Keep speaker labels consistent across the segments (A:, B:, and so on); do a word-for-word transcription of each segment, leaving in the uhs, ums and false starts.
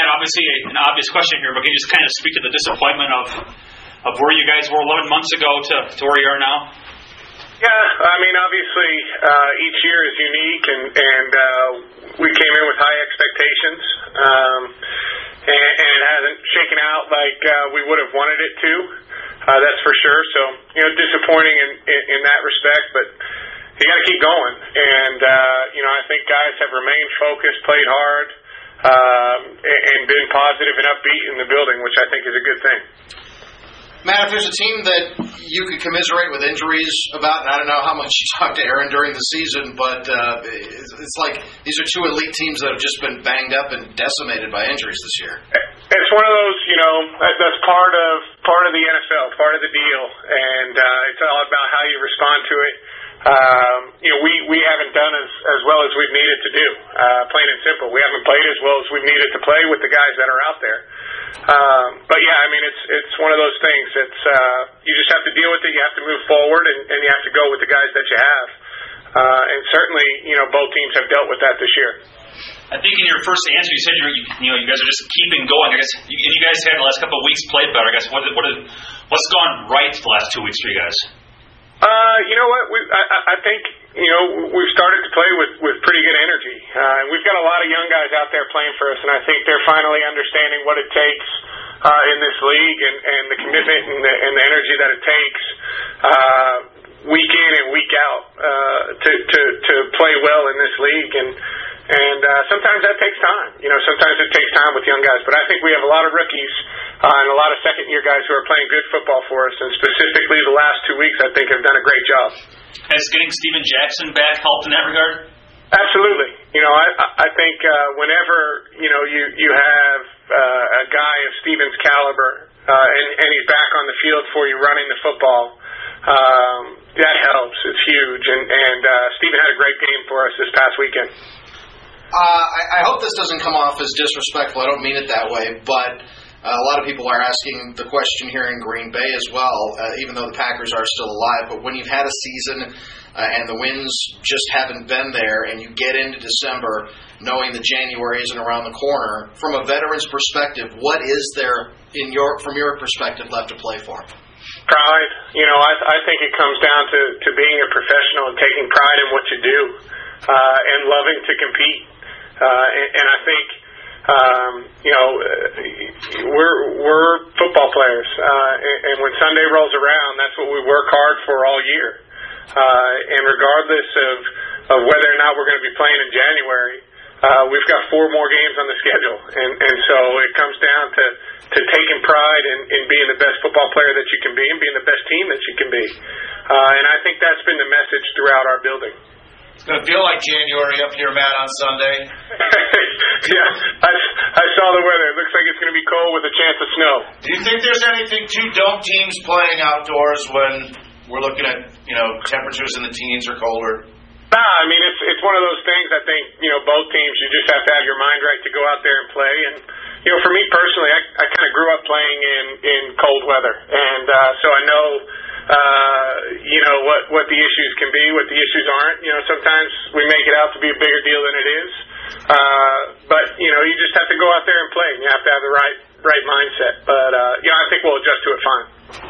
A: Matt, obviously an obvious question here, but can you just kind of speak to the disappointment of of where you guys were eleven months ago to, to where you are now?
B: Yeah, I mean, obviously uh, each year is unique, and, and uh, we came in with high expectations, um, and, and it hasn't shaken out like uh, we would have wanted it to. Uh, that's for sure. So, you know, disappointing in, in, in that respect, but you got to keep going. And, uh, you know, I think guys have remained focused, played hard, um, and, and been positive and upbeat in the building, which I think is a good thing.
C: Matt, if there's a team that you could commiserate with injuries about, and I don't know how much you talked to Aaron during the season, but uh, it's like these are two elite teams that have just been banged up and decimated by injuries this year.
B: It's one of those, you know, that's part of part of the N F L, part of the deal, and uh, it's all about how you respond to it. Um, you know, we, we haven't done as, as well as we've needed to do, uh, plain and simple. We haven't played as well as we've needed to play with the guys that are out there. Um, but yeah, I mean, it's it's one of those things. It's uh, you just have to deal with it. You have to move forward, and, and you have to go with the guys that you have. Uh, and certainly, you know, both teams have dealt with that this year.
A: I think in your first answer, you said you're, you, you know you guys are just keeping going. I guess, you, and you guys had the last couple of weeks played better. I guess what what is, what's gone right the last two weeks for you guys?
B: Uh, you know what? We I, I think you know we've started to play with, with pretty good energy. Uh, and we've got a lot of young guys out there playing for us, and I think they're finally understanding what it takes uh, in this league, and, and the commitment and the, and the energy that it takes uh, week in and week out uh, to, to to play well in this league. And And uh, sometimes that takes time. You know, sometimes it takes time with young guys. But I think we have a lot of rookies uh, and a lot of second-year guys who are playing good football for us. And specifically the last two weeks, I think, have done a great job.
A: Has getting Steven Jackson back helped in that regard?
B: Absolutely. You know, I, I think uh, whenever, you know, you, you have uh, a guy of Steven's caliber uh, and, and he's back on the field for you running the football, um, that helps. It's huge. And, and uh, Steven had a great game for us this past weekend.
C: Uh, I, I hope this doesn't come off as disrespectful. I don't mean it that way, but uh, a lot of people are asking the question here in Green Bay as well, uh, even though the Packers are still alive. But when you've had a season uh, and the wins just haven't been there, and you get into December knowing that January isn't around the corner, from a veteran's perspective, what is there in your from your perspective left to play for?
B: Pride. You know, I, I think it comes down to, to being a professional and taking pride in what you do uh, and loving to compete. Uh, and, and I think, um, you know, we're we're football players, uh, and, and when Sunday rolls around, that's what we work hard for all year. Uh, and regardless of, of whether or not we're going to be playing in January, uh, we've got four more games on the schedule, and, and so it comes down to, to taking pride in, in being the best football player that you can be and being the best team that you can be. Uh, and I think that's been the message throughout our building.
D: It's going to feel like January up here, Matt, on Sunday.
B: Yeah, I, I saw the weather. It looks like it's going to be cold with a chance of snow.
D: Do you think there's anything to don't teams playing outdoors when we're looking at, you know, temperatures in the teens or colder?
B: Nah, I mean, it's it's one of those things. I think, you know, both teams, you just have to have your mind right to go out there and play. And, you know, for me personally, I, I kind of grew up playing in, in cold weather. And uh, so I know... Uh, you know, what, what the issues can be, what the issues aren't. You know, sometimes we make it out to be a bigger deal than it is. Uh, but, you know, you just have to go out there and play, and you have to have the right right mindset. But, uh, you know, I think we'll adjust to it fine.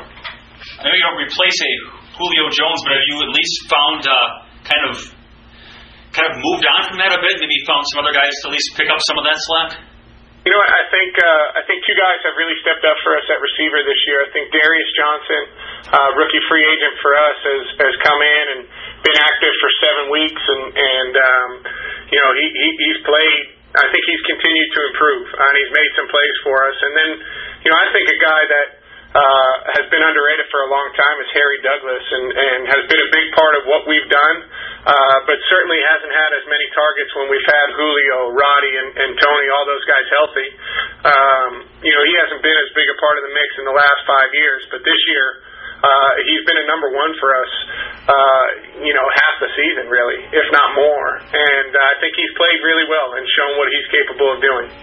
A: I know you don't replace a Julio Jones, but have you at least found uh, kind of kind of moved on from that a bit? Maybe found some other guys to at least pick up some of that slack?
B: You know what, I think uh, I think two guys have really stepped up for us at receiver this year. I think Darius Johnson, uh, rookie free agent for us, has, has come in and been active for seven weeks, and, and um, you know, he, he he's played. I think he's continued to improve, and he's made some plays for us. And then, you know, I think a guy that uh, has been underrated for a long time is Harry Douglas, and, and has been a big part of what we've done. Uh, but certainly hasn't had as many targets when we've had Julio, Roddy, and, and Tony, all those guys healthy. Um, you know, he hasn't been as big a part of the mix in the last five years, but this year uh, he's been a number one for us, uh, you know, half the season really, if not more. And uh, I think he's played really well and shown what he's capable of doing.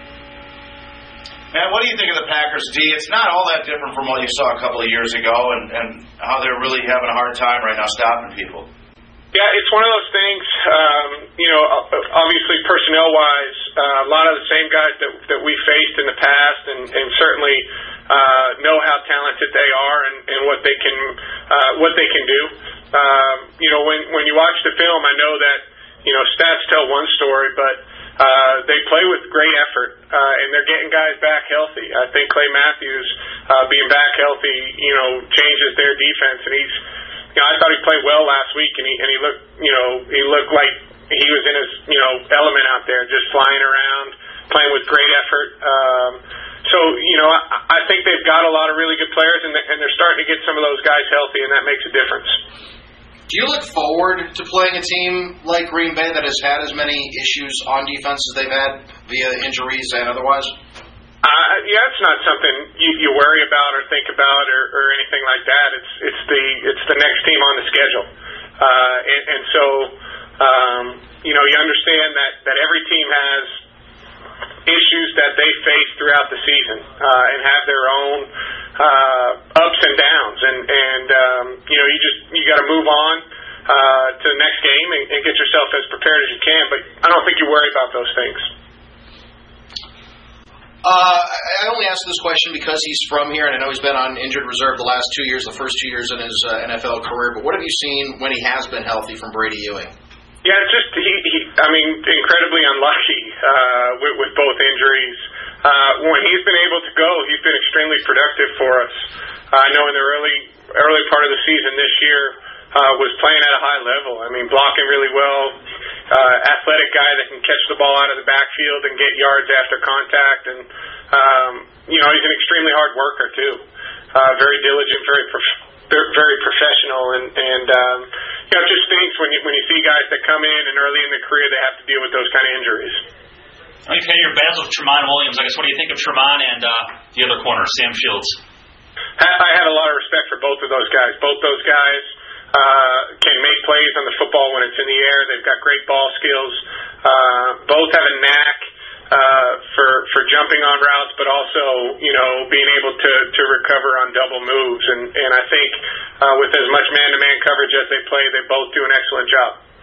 D: Man, what do you think of the Packers D? It's not all that different from what you saw a couple of years ago, and, and how they're really having a hard time right now stopping people.
B: Yeah, it's one of those things, um, you know, obviously personnel-wise, uh, a lot of the same guys that that we faced in and certainly uh, know how talented they are and, and what they can uh, what they can do. Um, you know, when when you watch the film, I know that you know stats tell one story, but uh, they play with great effort uh, and they're getting guys back healthy. I think Clay Matthews uh, being back healthy, you know, changes their defense, and he's. You know, I thought he played well last week, and he and he looked, you know, he looked like he was in his, you know, element out there, just flying around, playing with great effort. Um, so, you know, I, I think they've got a lot of really good players, and, and they're starting to get some of those guys healthy, and that makes a difference.
C: Do you look forward to playing a team like Green Bay that has had as many issues on defense as they've had via injuries and otherwise?
B: Uh, yeah, it's not something you, you worry about or think about or, or anything like that. It's it's the it's the next team on the schedule, uh, and, and so um, you know you understand that, that every team has issues that they face throughout the season uh, and have their own uh, ups and downs, and and um, you know you just you got to move on uh, to the next game and, and get yourself as prepared as you can. But I don't think you worry about those things.
C: Uh, I only ask this question because he's from here, and I know he's been on injured reserve the last two years, the first two years in his uh, N F L career. But what have you seen when he has been healthy from Brady Ewing?
B: Yeah, it's just he. he I mean, incredibly unlucky uh, with, with both injuries. Uh, when he's been able to go, he's been extremely productive for us. Uh, I know in the early early part of the season this year uh, was playing at a high level. I mean, blocking really well. Uh, athletic guy that can catch the ball out of the backfield and get yards after contact, and um, you know he's an extremely hard worker too. Uh, very diligent, very prof- very professional, and and um, you know it just stinks when you when you see guys that come in and early in their career they have to deal with those kind of injuries.
A: You've had your battles with Tramon Williams. I guess what do you think of Tramon and uh, the other corner, Sam Shields?
B: I had a lot of respect for both of those guys. Both those guys. Uh, can make plays on the football when it's in the air. They've got great ball skills. Uh, both have a knack uh, for for jumping on routes, but also you know being able to, to recover on double moves. And and I think uh, with as much man-to-man coverage as they play, they both do an excellent job.